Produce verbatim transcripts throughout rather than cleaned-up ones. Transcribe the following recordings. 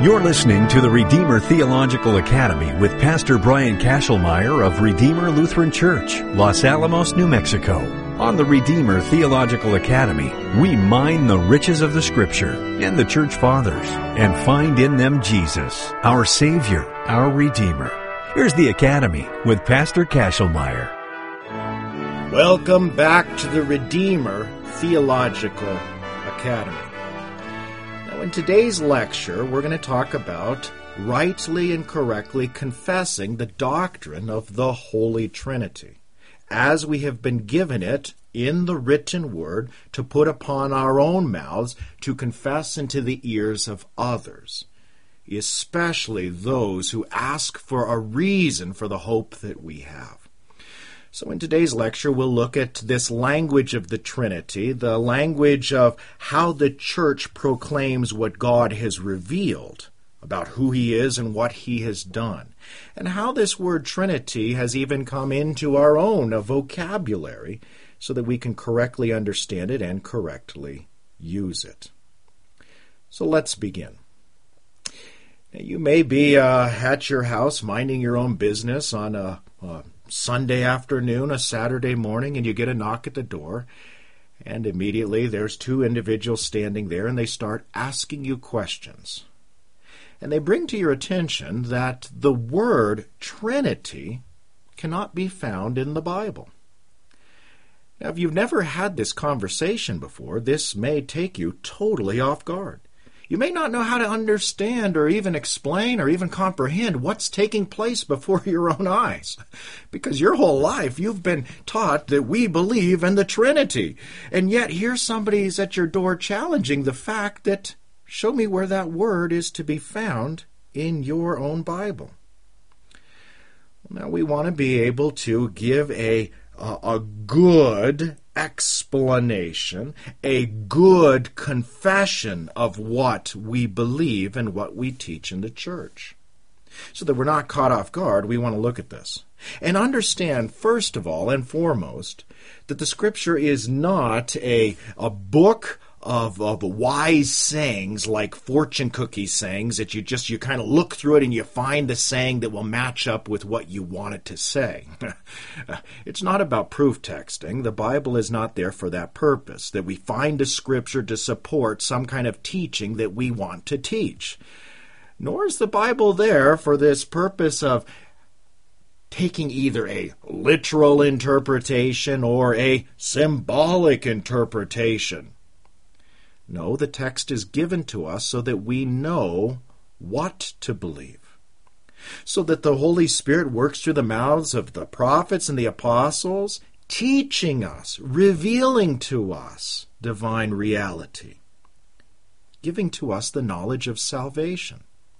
You're listening to the Redeemer Theological Academy with Pastor Brian Kashelmeyer of Redeemer Lutheran Church, Los Alamos, New Mexico. On the Redeemer Theological Academy, we mine the riches of the Scripture and the Church Fathers and find in them Jesus, our Savior, our Redeemer. Here's the Academy with Pastor Kashelmeyer. Welcome back to the Redeemer Theological Academy. Now, in today's lecture, we're going to talk about rightly and correctly confessing the doctrine of the Holy Trinity, as we have been given it in the written word to put upon our own mouths to confess into the ears of others, especially those who ask for a reason for the hope that we have. So in today's lecture, we'll look at this language of the Trinity, the language of how the church proclaims what God has revealed about who He is and what He has done, and how this word Trinity has even come into our own vocabulary so that we can correctly understand it and correctly use it. So let's begin. Now, you may be uh, at your house minding your own business on a, a Sunday afternoon, a Saturday morning, and you get a knock at the door, and immediately there's two individuals standing there, and they start asking you questions. And they bring to your attention that the word Trinity cannot be found in the Bible. Now, if you've never had this conversation before, this may take you totally off guard. You may not know how to understand or even explain or even comprehend what's taking place before your own eyes. Because your whole life you've been taught that we believe in the Trinity. And yet here somebody's at your door challenging the fact that, show me where that word is to be found in your own Bible. Now we want to be able to give a, a, a good explanation, a good confession of what we believe and what we teach in the church. So that we're not caught off guard, we want to look at this and understand, first of all and foremost, that the Scripture is not a, a book of, of wise sayings like fortune cookie sayings that you just, you kind of look through it and you find the saying that will match up with what you want it to say. It's not about proof texting. The Bible is not there for that purpose, that we find a Scripture to support some kind of teaching that we want to teach. Nor is the Bible there for this purpose of taking either a literal interpretation or a symbolic interpretation. No, the text is given to us so that we know what to believe, so that the Holy Spirit works through the mouths of the prophets and the apostles, teaching us, revealing to us divine reality, giving to us the knowledge of salvation.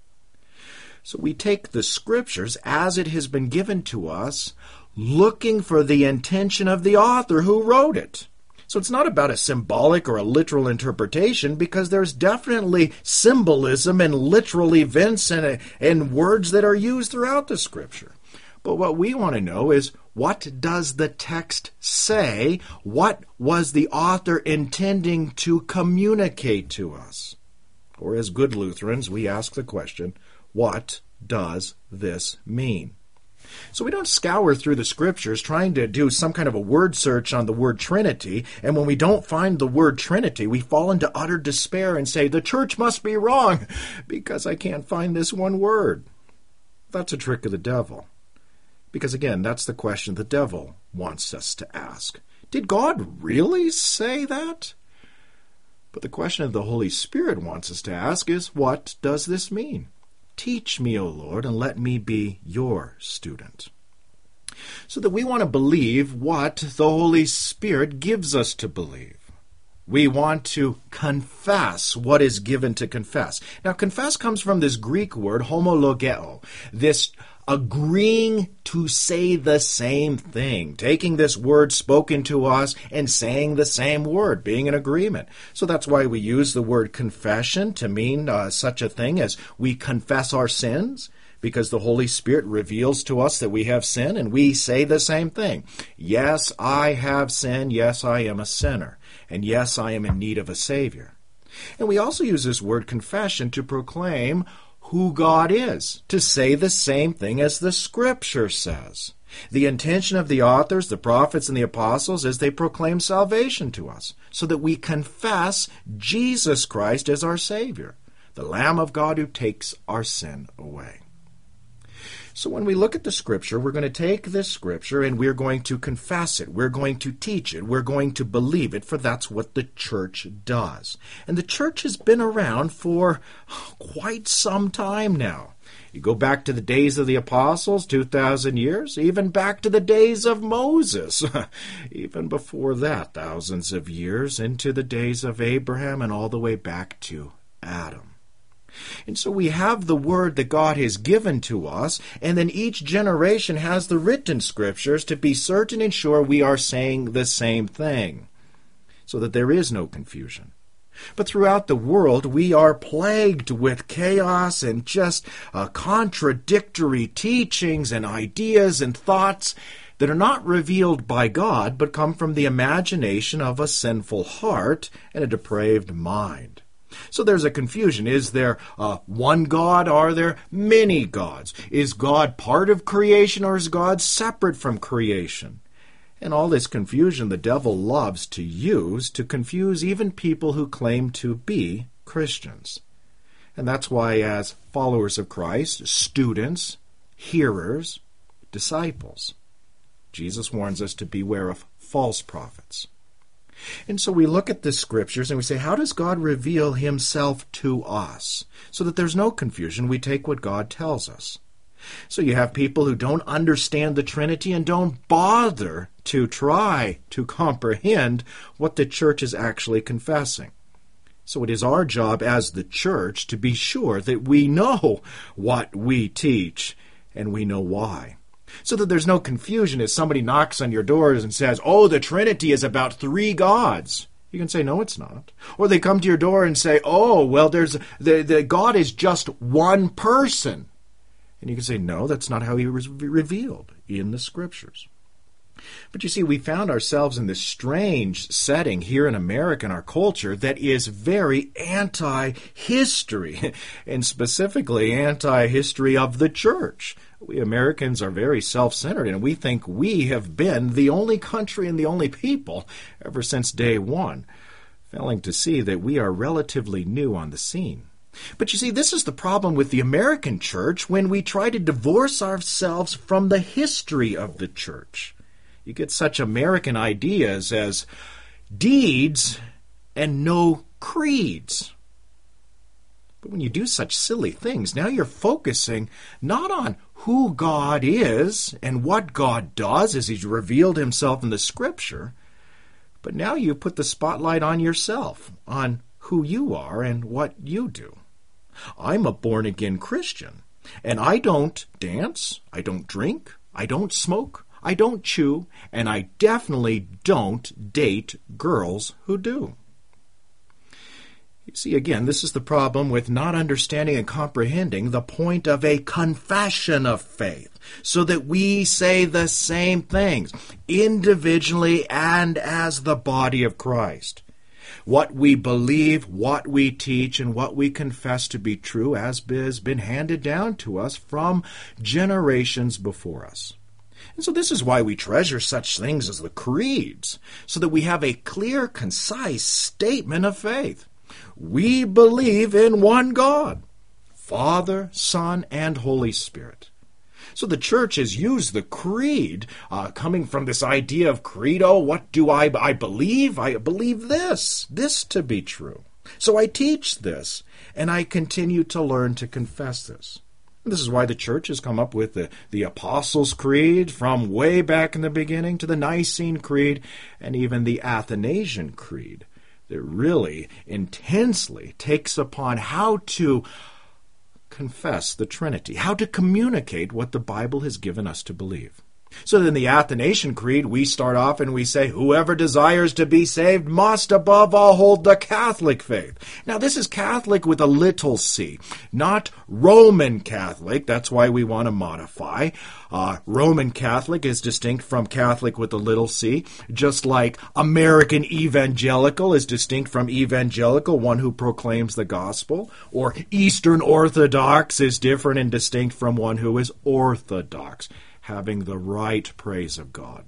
So we take the Scriptures as it has been given to us, looking for the intention of the author who wrote it. So it's not about a symbolic or a literal interpretation, because there's definitely symbolism and literal events and, and words that are used throughout the Scripture. But what we want to know is, what does the text say? What was the author intending to communicate to us? Or as good Lutherans, we ask the question, what does this mean? So we don't scour through the Scriptures trying to do some kind of a word search on the word Trinity, and when we don't find the word Trinity, we fall into utter despair and say, the church must be wrong because I can't find this one word. That's a trick of the devil. Because again, that's the question the devil wants us to ask. Did God really say that? But the question that the Holy Spirit wants us to ask is, what does this mean? Teach me, O Lord, and let me be your student. So that we want to believe what the Holy Spirit gives us to believe. We want to confess what is given to confess. Now, confess comes from this Greek word, homologeo, this agreeing to say the same thing, taking this word spoken to us and saying the same word, being in agreement. So that's why we use the word confession to mean uh, such a thing as we confess our sins, because the Holy Spirit reveals to us that we have sin, and we say the same thing. Yes, I have sinned. Yes, I am a sinner. And yes, I am in need of a Savior. And we also use this word confession to proclaim who God is, to say the same thing as the Scripture says. The intention of the authors, the prophets, and the apostles is they proclaim salvation to us, so that we confess Jesus Christ as our Savior, the Lamb of God who takes our sin away. So when we look at the Scripture, we're going to take this Scripture and we're going to confess it. We're going to teach it. We're going to believe it, for that's what the church does. And the church has been around for quite some time now. You go back to the days of the apostles, two thousand years, even back to the days of Moses, even before that, thousands of years, into the days of Abraham and all the way back to Adam. And so we have the Word that God has given to us, and then each generation has the written Scriptures to be certain and sure we are saying the same thing, so that there is no confusion. But throughout the world, we are plagued with chaos and just uh, contradictory teachings and ideas and thoughts that are not revealed by God, but come from the imagination of a sinful heart and a depraved mind. So there's a confusion. Is there uh, one God? Are there many gods? Is God part of creation, or is God separate from creation? And all this confusion the devil loves to use to confuse even people who claim to be Christians. And that's why, as followers of Christ, students, hearers, disciples, Jesus warns us to beware of false prophets. And so we look at the Scriptures and we say, how does God reveal Himself to us? So that there's no confusion, we take what God tells us. So you have people who don't understand the Trinity and don't bother to try to comprehend what the church is actually confessing. So it is our job as the church to be sure that we know what we teach and we know why. So that there's no confusion as somebody knocks on your doors and says, oh, the Trinity is about three gods. You can say, no, it's not. Or they come to your door and say, oh, well, there's the, the God is just one person. And you can say, no, that's not how He was revealed in the Scriptures. But you see, we found ourselves in this strange setting here in America, in our culture, that is very anti-history, and specifically anti-history of the church. We Americans are very self-centered, and we think we have been the only country and the only people ever since day one, failing to see that we are relatively new on the scene. But you see, this is the problem with the American church when we try to divorce ourselves from the history of the church. You get such American ideas as deeds and no creeds. But when you do such silly things, now you're focusing not on who God is and what God does as He's revealed Himself in the Scripture, but now you put the spotlight on yourself, on who you are and what you do. I'm a born-again Christian, and I don't dance, I don't drink, I don't smoke, I don't chew, and I definitely don't date girls who do. You see, again, this is the problem with not understanding and comprehending the point of a confession of faith, so that we say the same things, individually and as the body of Christ. What we believe, what we teach, and what we confess to be true as has been handed down to us from generations before us. And so this is why we treasure such things as the creeds, so that we have a clear, concise statement of faith. We believe in one God, Father, Son, and Holy Spirit. So the church has used the creed, uh, coming from this idea of credo. What do I, I believe? I believe this, this to be true. So I teach this, and I continue to learn to confess this. And this is why the church has come up with the, the Apostles' Creed from way back in the beginning to the Nicene Creed and even the Athanasian Creed that really intensely takes upon how to confess the Trinity, how to communicate what the Bible has given us to believe. So in the Athanasian Creed, we start off and we say, whoever desires to be saved must above all hold the Catholic faith. Now this is Catholic with a little c, not Roman Catholic. That's why we want to modify. Uh, Roman Catholic is distinct from Catholic with a little c, just like American Evangelical is distinct from Evangelical, one who proclaims the gospel, or Eastern Orthodox is different and distinct from one who is Orthodox, having the right praise of God.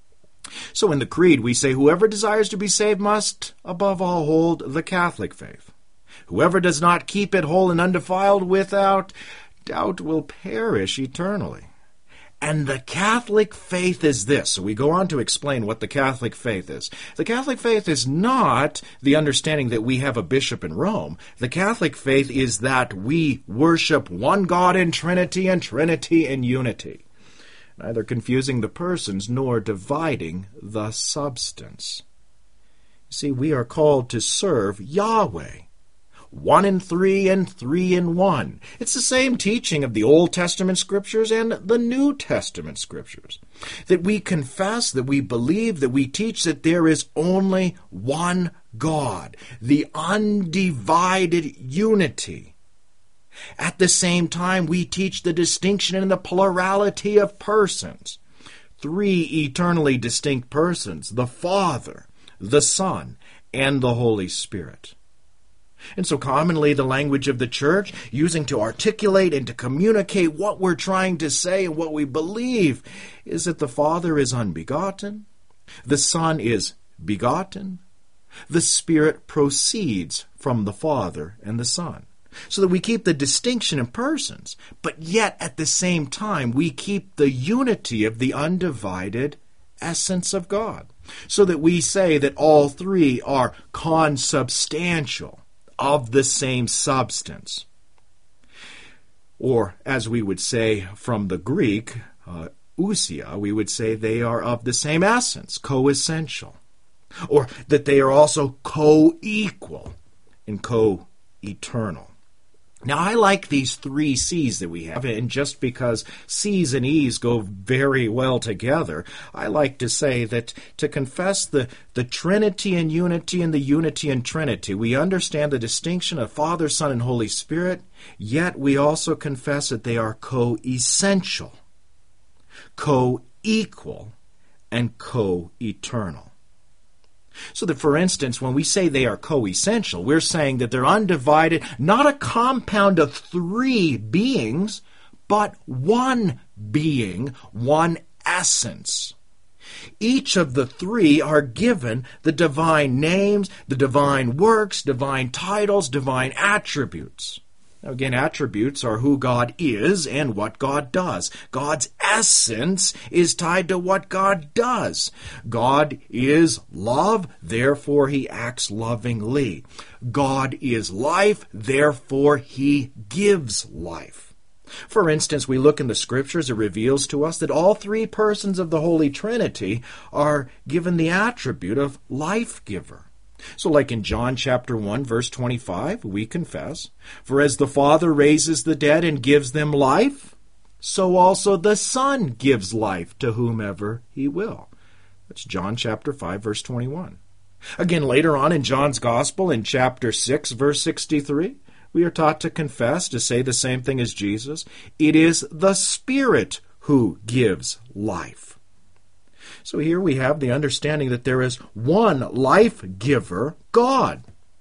So in the Creed, we say, whoever desires to be saved must, above all, hold the Catholic faith. Whoever does not keep it whole and undefiled without doubt will perish eternally. And the Catholic faith is this. So we go on to explain what the Catholic faith is. The Catholic faith is not the understanding that we have a bishop in Rome. The Catholic faith is that we worship one God in Trinity and Trinity in unity, neither confusing the persons nor dividing the substance. See, we are called to serve Yahweh, one in three and three in one. It's the same teaching of the Old Testament Scriptures and the New Testament Scriptures, that we confess, that we believe, that we teach that there is only one God, the undivided unity. At the same time, we teach the distinction in the plurality of persons. Three eternally distinct persons, the Father, the Son, and the Holy Spirit. And so commonly the language of the Church, using to articulate and to communicate what we're trying to say and what we believe, is that the Father is unbegotten, the Son is begotten, the Spirit proceeds from the Father and the Son. So that we keep the distinction in persons, but yet at the same time we keep the unity of the undivided essence of God. So that we say that all three are consubstantial, of the same substance. Or, as we would say from the Greek, uh, ousia, we would say they are of the same essence, co-essential. Or that they are also co-equal and co-eternal. Now, I like these three C's that we have, and just because C's and E's go very well together, I like to say that to confess the, the Trinity and unity and the unity and Trinity, we understand the distinction of Father, Son, and Holy Spirit, yet we also confess that they are co-essential, co-equal, and co-eternal. So that, for instance, when we say they are co-essential, we're saying that they're undivided, not a compound of three beings, but one being, one essence. Each of the three are given the divine names, the divine works, divine titles, divine attributes. Now again, attributes are who God is and what God does. God's essence is tied to what God does. God is love, therefore he acts lovingly. God is life, therefore he gives life. For instance, we look in the Scriptures, it reveals to us that all three persons of the Holy Trinity are given the attribute of life-giver. So like in John chapter one, verse twenty-five, we confess, "For as the Father raises the dead and gives them life, so also the Son gives life to whomever he will." That's John chapter five, verse twenty-one. Again, later on in John's Gospel, in chapter six, verse sixty-three, we are taught to confess, to say the same thing as Jesus. It is the Spirit who gives life. So here we have the understanding that there is one life-giver, God.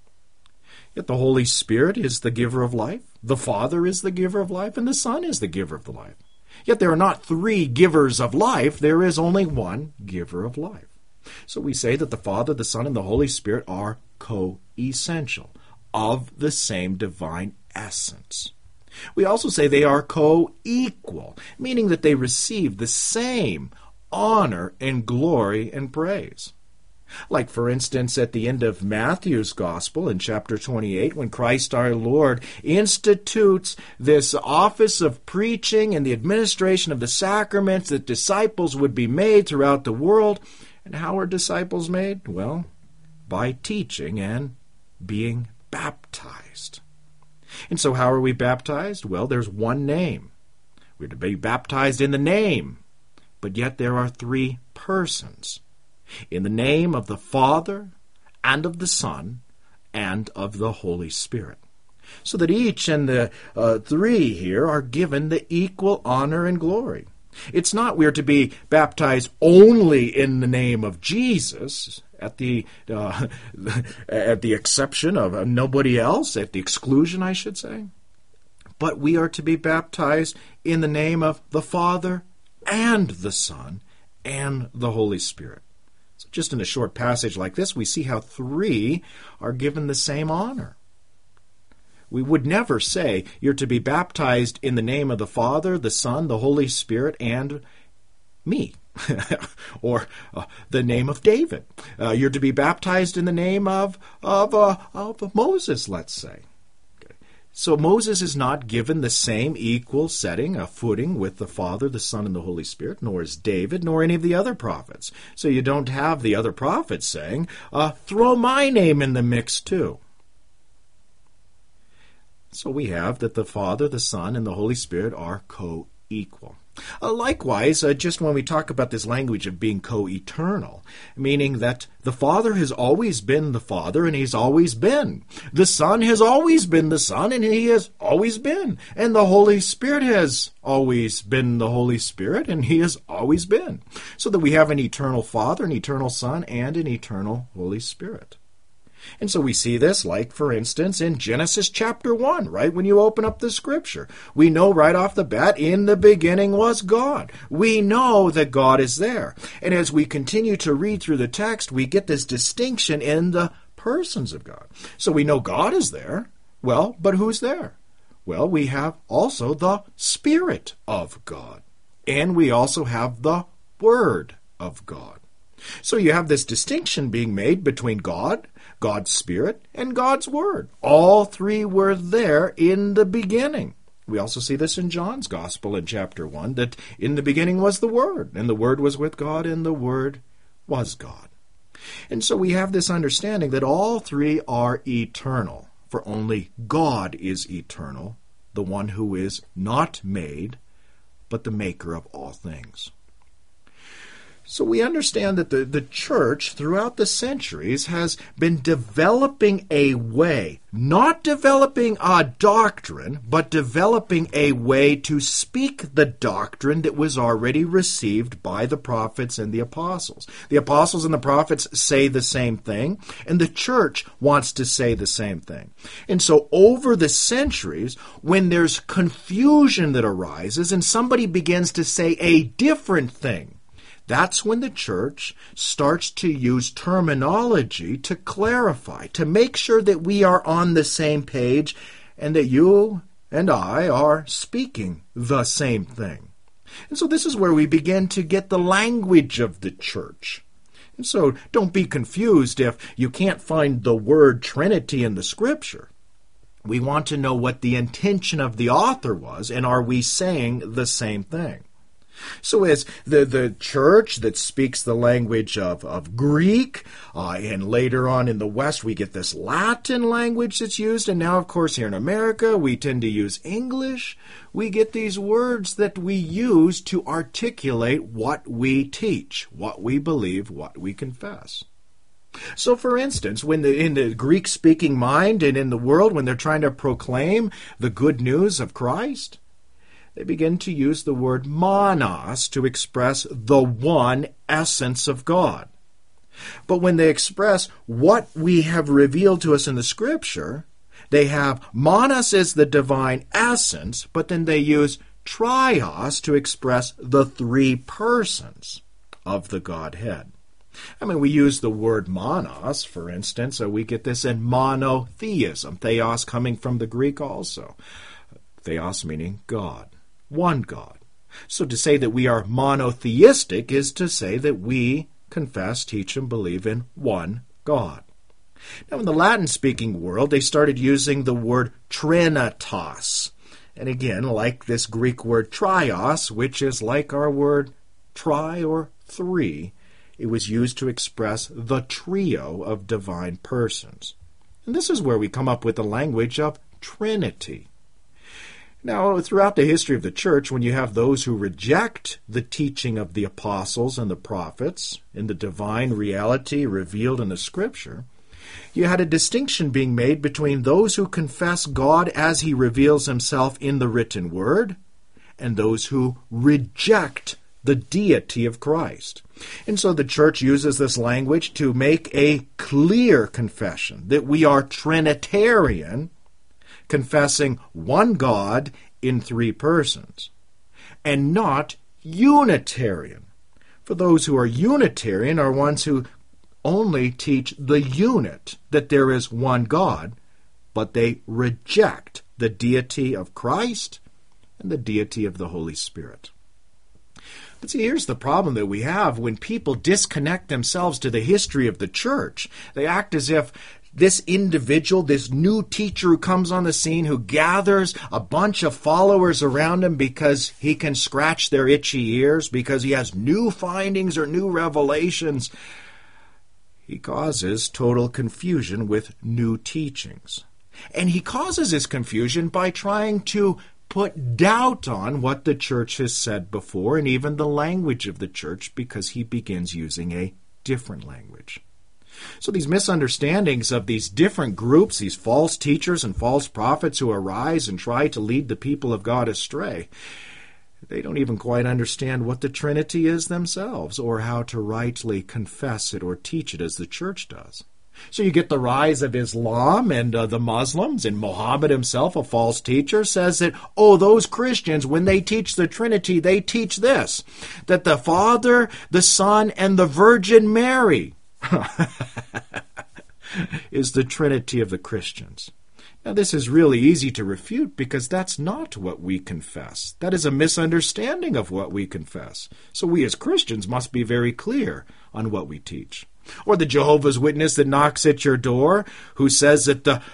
Yet the Holy Spirit is the giver of life, the Father is the giver of life, and the Son is the giver of the life. Yet there are not three givers of life, there is only one giver of life. So we say that the Father, the Son, and the Holy Spirit are co-essential, of the same divine essence. We also say they are co-equal, meaning that they receive the same honor and glory and praise. Like, for instance, at the end of Matthew's Gospel in chapter twenty-eight, when Christ our Lord institutes this office of preaching and the administration of the sacraments, that disciples would be made throughout the world. And how are disciples made? Well, by teaching and being baptized. And so how are we baptized? Well, there's one name. We're to be baptized in the name. but yet there are three persons. In the name of the Father, and of the Son, and of the Holy Spirit. So that each and the uh, three here are given the equal honor and glory. It's not we're to be baptized only in the name of Jesus, at the uh, at the exception of uh, nobody else, at the exclusion, I should say. But we are to be baptized in the name of the Father and the Son and the Holy Spirit. So just in a short passage like this, we see how three are given the same honor. We would never say you're to be baptized in the name of the Father, the Son, the Holy Spirit, and me, or uh, the name of David. Uh, you're to be baptized in the name of of, uh, of Moses, let's say. Okay. So Moses is not given the same equal setting, a footing with the Father, the Son, and the Holy Spirit, nor is David, nor any of the other prophets. So you don't have the other prophets saying, uh, throw my name in the mix too. So we have that the Father, the Son, and the Holy Spirit are co-equal. Uh, likewise, uh, just when we talk about this language of being co-eternal, meaning that the Father has always been the Father, and He's always been. The Son has always been the Son, and He has always been. And the Holy Spirit has always been the Holy Spirit, and He has always been. So that we have an eternal Father, an eternal Son, and an eternal Holy Spirit. And so we see this, like, for instance, in Genesis chapter one, right when you open up the Scripture. We know right off the bat, in the beginning was God. We know that God is there. And as we continue to read through the text, we get this distinction in the persons of God. So we know God is there. Well, but who's there? Well, we have also the Spirit of God. And we also have the Word of God. So you have this distinction being made between God, God's Spirit, and God's Word. All three were there in the beginning. We also see this in John's Gospel in chapter one, that in the beginning was the Word, and the Word was with God, and the Word was God. And so we have this understanding that all three are eternal, for only God is eternal, the one who is not made, but the maker of all things. So we understand that the, the church throughout the centuries has been developing a way, not developing a doctrine, but developing a way to speak the doctrine that was already received by the prophets and the apostles. The apostles and the prophets say the same thing, and the church wants to say the same thing. And so over the centuries, when there's confusion that arises and somebody begins to say a different thing, that's when the church starts to use terminology to clarify, to make sure that we are on the same page and that you and I are speaking the same thing. And so this is where we begin to get the language of the church. And so don't be confused if you can't find the word Trinity in the Scripture. We want to know what the intention of the author was, and are we saying the same thing? So as the, the church that speaks the language of, of Greek, uh, and later on in the West we get this Latin language that's used, and now of course here in America we tend to use English, we get these words that we use to articulate what we teach, what we believe, what we confess. So for instance, when the, in the Greek-speaking mind and in the world, when they're trying to proclaim the good news of Christ, they begin to use the word monos to express the one essence of God. But when they express what we have revealed to us in the Scripture, they have monos as the divine essence, but then they use trios to express the three persons of the Godhead. I mean, we use the word monos, for instance, so we get this in monotheism, theos coming from the Greek also. Theos meaning God. One God. So to say that we are monotheistic is to say that we confess, teach, and believe in one God. Now in the Latin-speaking world, they started using the word trinitas. And again, like this Greek word trios, which is like our word tri or three, it was used to express the trio of divine persons. And this is where we come up with the language of Trinity. Now, throughout the history of the church, when you have those who reject the teaching of the apostles and the prophets in the divine reality revealed in the Scripture, you had a distinction being made between those who confess God as He reveals Himself in the written Word and those who reject the deity of Christ. And so the church uses this language to make a clear confession that we are Trinitarian, confessing one God in three persons, and not Unitarian. For those who are Unitarian are ones who only teach the unit, that there is one God, but they reject the deity of Christ and the deity of the Holy Spirit. But see, here's the problem that we have when people disconnect themselves to the history of the church. They act as if this individual, this new teacher who comes on the scene, who gathers a bunch of followers around him because he can scratch their itchy ears, because he has new findings or new revelations, he causes total confusion with new teachings. And he causes this confusion by trying to put doubt on what the church has said before and even the language of the church, because he begins using a different language. So these misunderstandings of these different groups, these false teachers and false prophets who arise and try to lead the people of God astray, they don't even quite understand what the Trinity is themselves or how to rightly confess it or teach it as the church does. So you get the rise of Islam and uh, the Muslims, and Muhammad himself, a false teacher, says that, oh, those Christians, when they teach the Trinity, they teach this, that the Father, the Son, and the Virgin Mary is the Trinity of the Christians. Now, this is really easy to refute because that's not what we confess. That is a misunderstanding of what we confess. So we as Christians must be very clear on what we teach. Or the Jehovah's Witness that knocks at your door, who says that the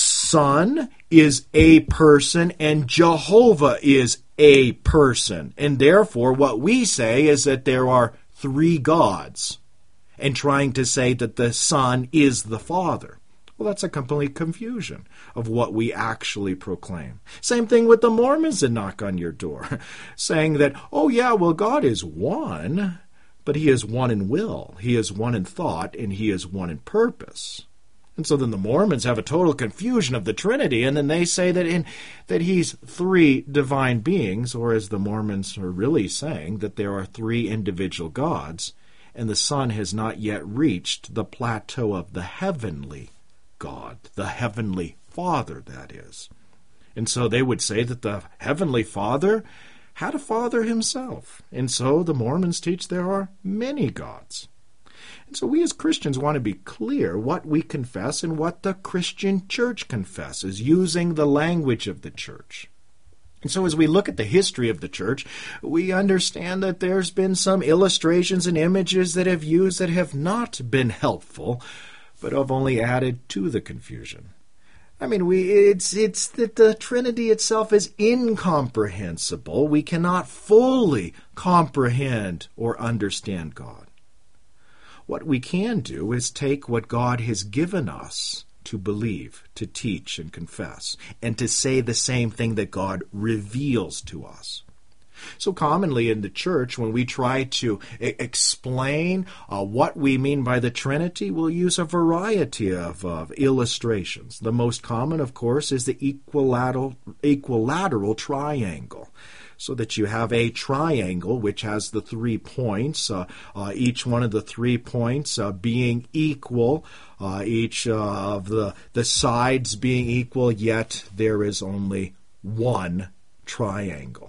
Son is a person and Jehovah is a person. And therefore, what we say is that there are three gods, and trying to say that the Son is the Father. Well, that's a complete confusion of what we actually proclaim. Same thing with the Mormons that knock on your door, saying that, oh yeah, well, God is one, but He is one in will, He is one in thought, and He is one in purpose. And so then the Mormons have a total confusion of the Trinity, and then they say that in that He's three divine beings, or as the Mormons are really saying, that there are three individual gods, and the Son has not yet reached the plateau of the heavenly God, the heavenly Father, that is. And so they would say that the heavenly Father had a father himself. And so the Mormons teach there are many gods. And so we as Christians want to be clear what we confess and what the Christian church confesses, using the language of the church. And so as we look at the history of the church, we understand that there's been some illustrations and images that have used that have not been helpful, but have only added to the confusion. I mean, we it's it's that the Trinity itself is incomprehensible. We cannot fully comprehend or understand God. What we can do is take what God has given us to believe, to teach and confess, and to say the same thing that God reveals to us. So commonly in the church, when we try to I- explain uh, what we mean by the Trinity, we'll use a variety of, of illustrations. The most common, of course, is the equilateral, equilateral triangle. So that you have a triangle which has the three points, uh, uh, each one of the three points uh, being equal, uh, each uh, of the, the sides being equal, yet there is only one triangle.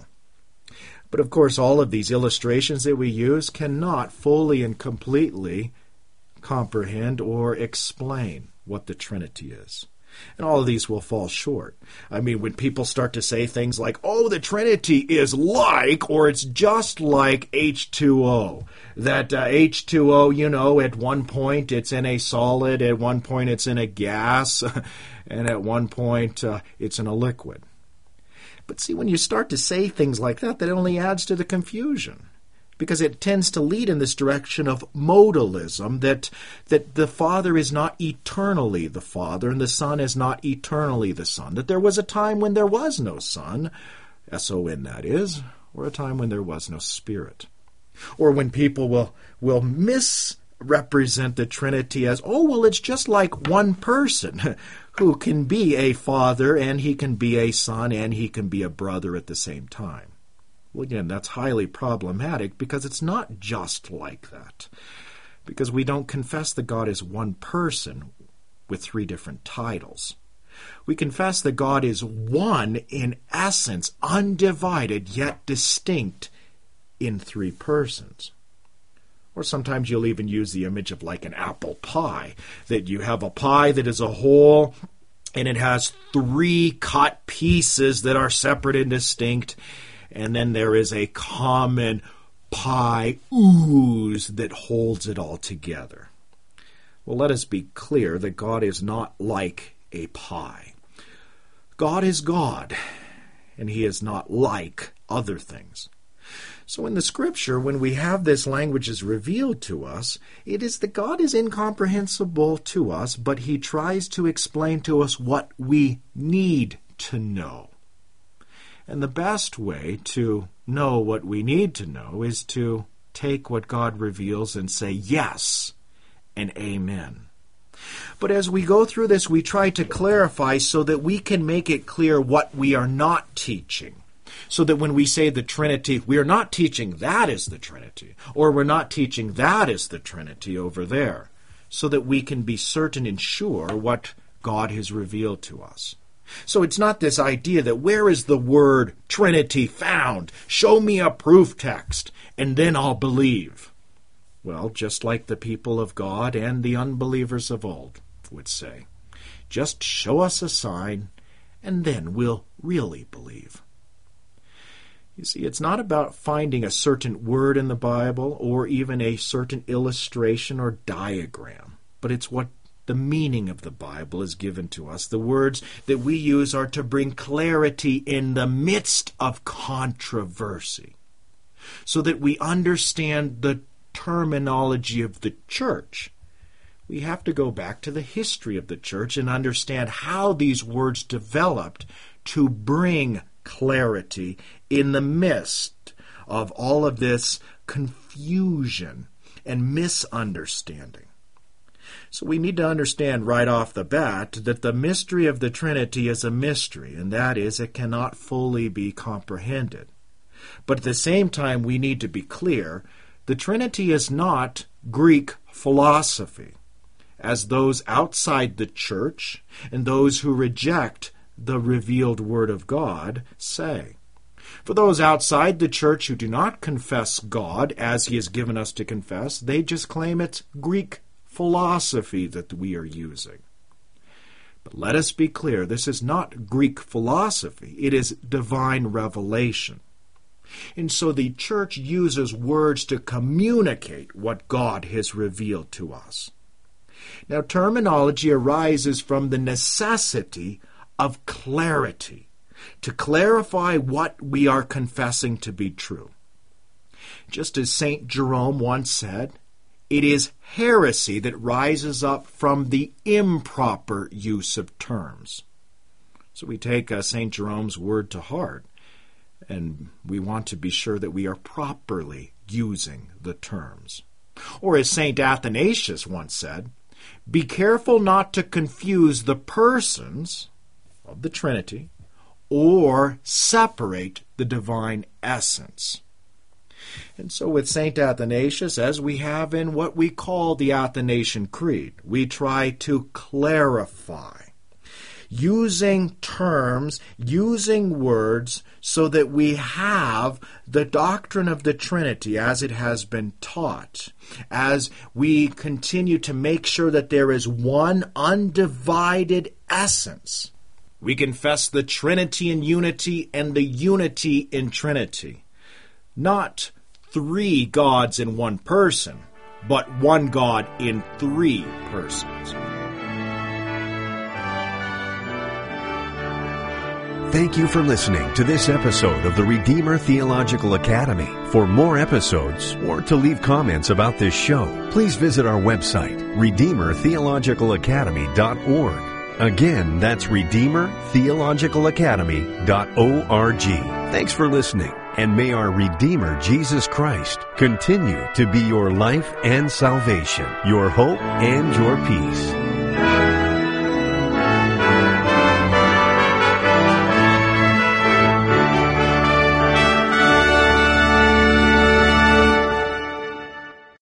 But of course, all of these illustrations that we use cannot fully and completely comprehend or explain what the Trinity is. And all of these will fall short. I mean, when people start to say things like, oh, the Trinity is like, or it's just like H two O. That uh, H two O, you know, at one point it's in a solid, at one point it's in a gas, and at one point uh, it's in a liquid. But see, when you start to say things like that, that only adds to the confusion. because it tends to lead in this direction of modalism, that, that the Father is not eternally the Father and the Son is not eternally the Son, that there was a time when there was no Son, S O N that is, or a time when there was no Spirit. Or when people will, will misrepresent the Trinity as, oh, well, it's just like one person who can be a father and he can be a son and he can be a brother at the same time. Well, again, that's highly problematic because it's not just like that. Because we don't confess that God is one person with three different titles. We confess that God is one in essence, undivided yet distinct in three persons. Or sometimes you'll even use the image of like an apple pie, that you have a pie that is a whole and it has three cut pieces that are separate and distinct, and then there is a common pie ooze that holds it all together. Well, let us be clear that God is not like a pie. God is God, and he is not like other things. So in the Scripture, when we have this language is revealed to us, it is that God is incomprehensible to us, but he tries to explain to us what we need to know. And the best way to know what we need to know is to take what God reveals and say yes and amen. But as we go through this, we try to clarify so that we can make it clear what we are not teaching. So that when we say the Trinity, we are not teaching that is the Trinity, or we're not teaching that is the Trinity over there, so that we can be certain and sure what God has revealed to us. So it's not this idea that where is the word Trinity found? Show me a proof text, and then I'll believe. Well, just like the people of God and the unbelievers of old would say, just show us a sign, and then we'll really believe. You see, it's not about finding a certain word in the Bible or even a certain illustration or diagram, but it's what the meaning of the Bible is given to us. The words that we use are to bring clarity in the midst of controversy, so that we understand the terminology of the church. We have to go back to the history of the church and understand how these words developed to bring clarity in the midst of all of this confusion and misunderstanding. So we need to understand right off the bat that the mystery of the Trinity is a mystery, and that is, it cannot fully be comprehended. But at the same time, we need to be clear, the Trinity is not Greek philosophy, as those outside the church and those who reject the revealed Word of God say. For those outside the church who do not confess God as he has given us to confess, they just claim it's Greek philosophy that we are using. But let us be clear, this is not Greek philosophy. It is divine revelation. And so the church uses words to communicate what God has revealed to us. Now, terminology arises from the necessity of clarity, to clarify what we are confessing to be true. Just as Saint Jerome once said, it is heresy that rises up from the improper use of terms. So we take uh, Saint Jerome's word to heart, and we want to be sure that we are properly using the terms. Or as Saint Athanasius once said, be careful not to confuse the persons of the Trinity or separate the divine essence. And so with Saint Athanasius, as we have in what we call the Athanasian Creed, we try to clarify, using terms, using words, so that we have the doctrine of the Trinity as it has been taught, as we continue to make sure that there is one undivided essence. We confess the Trinity in unity and the unity in Trinity. Not three gods in one person, but one God in three persons. Thank you for listening to this episode of the Redeemer Theological Academy. For more episodes or to leave comments about this show, please visit our website, redeemer theological academy dot org. Again, that's redeemer theological academy dot org. Thanks for listening, and may our Redeemer Jesus Christ continue to be your life and salvation, your hope and your peace.